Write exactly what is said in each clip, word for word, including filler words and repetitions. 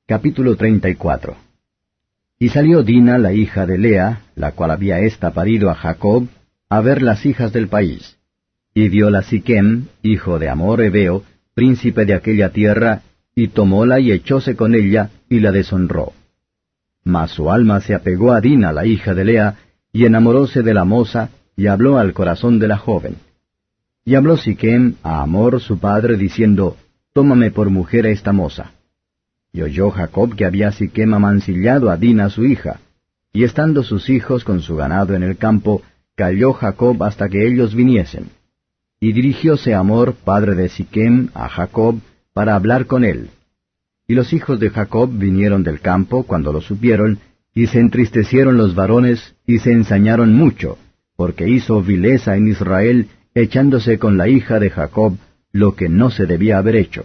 Capítulo treinta y cuatro. Y salió Dina, la hija de Lea, la cual había ésta parido a Jacob, a ver las hijas del país. Y vióla Siquem, hijo de Hamor heveo, príncipe de aquella tierra, y tomóla y echóse con ella, y la deshonró. Mas su alma se apegó a Dina, la hija de Lea, y enamoróse de la moza, y habló al corazón de la joven. Y habló Siquem a Hamor su padre, diciendo, Tómame por mujer a esta moza. Y oyó Jacob que había Siquem amancillado a Dina su hija, y estando sus hijos con su ganado en el campo, calló Jacob hasta que ellos viniesen. Y dirigióse Hamor, padre de Siquem, a Jacob, para hablar con él. Y los hijos de Jacob vinieron del campo cuando lo supieron, y se entristecieron los varones, y se ensañaron mucho, porque hizo vileza en Israel, echándose con la hija de Jacob, lo que no se debía haber hecho.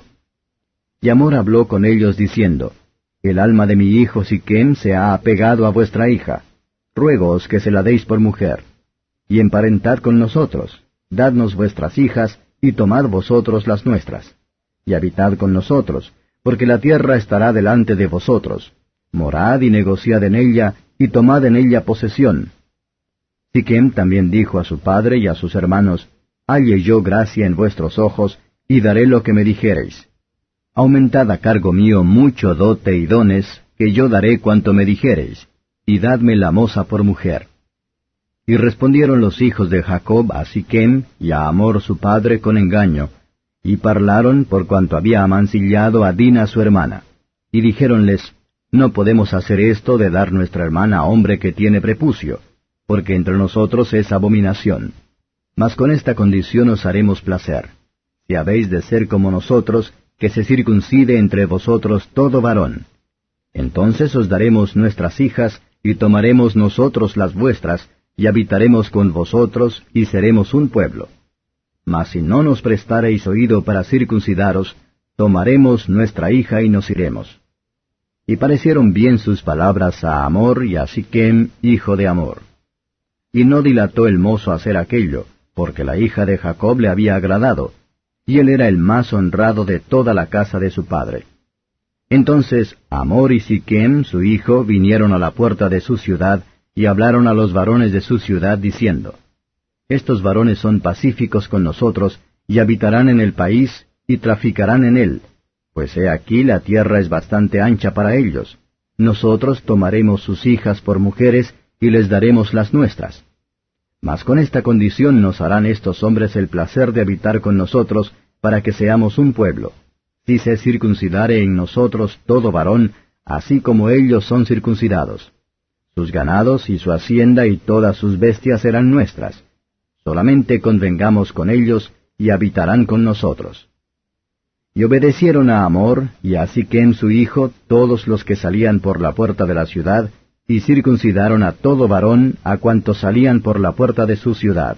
Y Hamor habló con ellos diciendo, El alma de mi hijo Siquem se ha apegado a vuestra hija. Ruégoos que se la deis por mujer. Y emparentad con nosotros, dadnos vuestras hijas, y tomad vosotros las nuestras. Y habitad con nosotros, porque la tierra estará delante de vosotros. Morad y negociad en ella, y tomad en ella posesión. Siquem también dijo a su padre y a sus hermanos, Halle yo gracia en vuestros ojos, y daré lo que me dijereis. Aumentad a cargo mío mucho dote y dones, que yo daré cuanto me dijereis, y dadme la moza por mujer. Y respondieron los hijos de Jacob a Siquem y a Hamor su padre con engaño, y parlaron por cuanto había amancillado a Dina su hermana. Y dijéronles, No podemos hacer esto de dar nuestra hermana a hombre que tiene prepucio, porque entre nosotros es abominación. Mas con esta condición os haremos placer. Si habéis de ser como nosotros, que se circuncide entre vosotros todo varón. Entonces os daremos nuestras hijas, y tomaremos nosotros las vuestras, y habitaremos con vosotros, y seremos un pueblo. Mas si no nos prestareis oído para circuncidaros, tomaremos nuestra hija y nos iremos. Y parecieron bien sus palabras a Hamor y a Siquem, hijo de Hamor. Y no dilató el mozo a hacer aquello, porque la hija de Jacob le había agradado, y él era el más honrado de toda la casa de su padre. Entonces Hamor y Siquem, su hijo, vinieron a la puerta de su ciudad, y hablaron a los varones de su ciudad, diciendo, Estos varones son pacíficos con nosotros, y habitarán en el país, y traficarán en él, pues he aquí la tierra es bastante ancha para ellos. Nosotros tomaremos sus hijas por mujeres, y les daremos las nuestras. Mas con esta condición nos harán estos hombres el placer de habitar con nosotros, para que seamos un pueblo, si se circuncidare en nosotros todo varón, así como ellos son circuncidados. Sus ganados y su hacienda y todas sus bestias serán nuestras. Solamente convengamos con ellos, y habitarán con nosotros. Y obedecieron a Hamor, y a Siquem su hijo, todos los que salían por la puerta de la ciudad, y circuncidaron a todo varón, a cuantos salían por la puerta de su ciudad.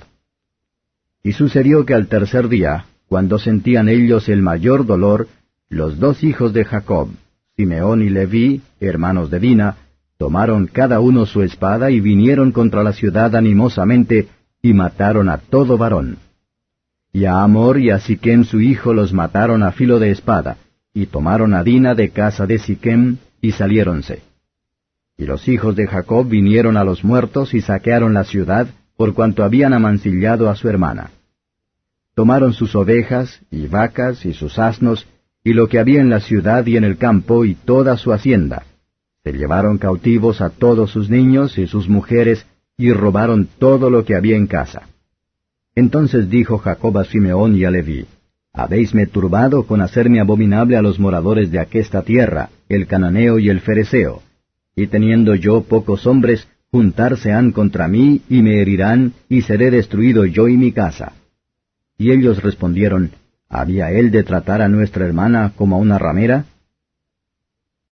Y sucedió que al tercer día, cuando sentían ellos el mayor dolor, los dos hijos de Jacob, Simeón y Leví, hermanos de Dina, tomaron cada uno su espada y vinieron contra la ciudad animosamente, y mataron a todo varón. Y a Hamor y a Siquem su hijo los mataron a filo de espada, y tomaron a Dina de casa de Siquem, y saliéronse. Y los hijos de Jacob vinieron a los muertos y saquearon la ciudad, por cuanto habían amancillado a su hermana. Tomaron sus ovejas, y vacas, y sus asnos, y lo que había en la ciudad y en el campo, y toda su hacienda. Se llevaron cautivos a todos sus niños y sus mujeres, y robaron todo lo que había en casa. Entonces dijo Jacob a Simeón y a Leví, Habéisme turbado con hacerme abominable a los moradores de aquesta tierra, el cananeo y el fereceo. Y teniendo yo pocos hombres, juntarse han contra mí, y me herirán, y seré destruido yo y mi casa. Y ellos respondieron, ¿Había él de tratar a nuestra hermana como a una ramera?